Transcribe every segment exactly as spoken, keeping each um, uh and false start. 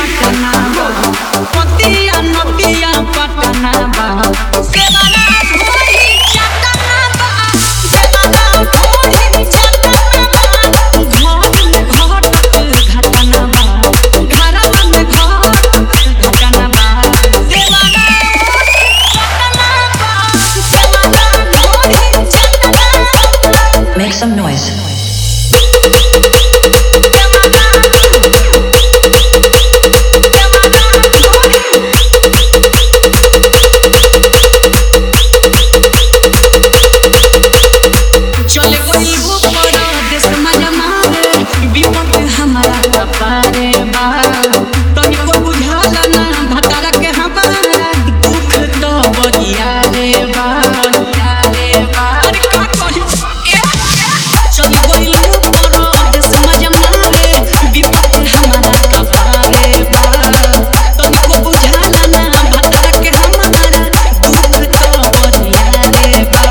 पटना बा पतिया नदिया पटना बा सेवाना ढोली चटना बा सेवाना ढोली चटना बा घर में घटत घटना बा घरवा में घटत घटना बा सेवाना ढोली चटना बा सेवाना ढोली चटना बा। Make some noise. चले गई ऊपर देश मजमारे विपत हमारा कपारे बा तनिको बुझाला ना भतारा के हमारा दुख तो बदिया रे बा बदिया रे बा अरे का कही चले गई ऊपर देश मजमारे विपत हमारा कपारे बा तनिको बुझाला ना भतारा के हमारा दुख तो बदिया रे बा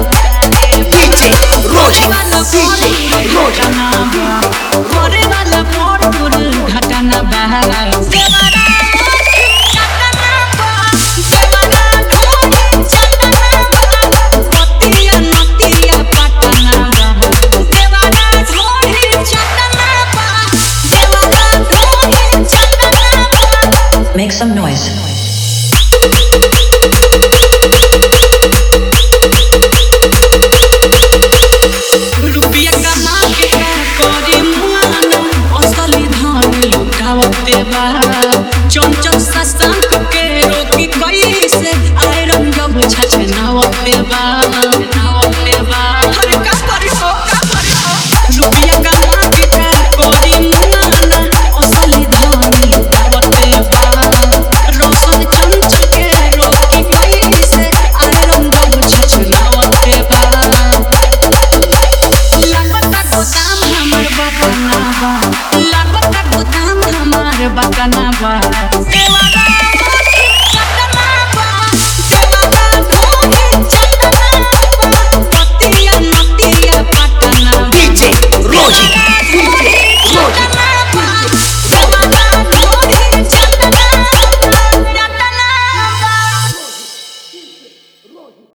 D J Roger, D J Roger. करे वाला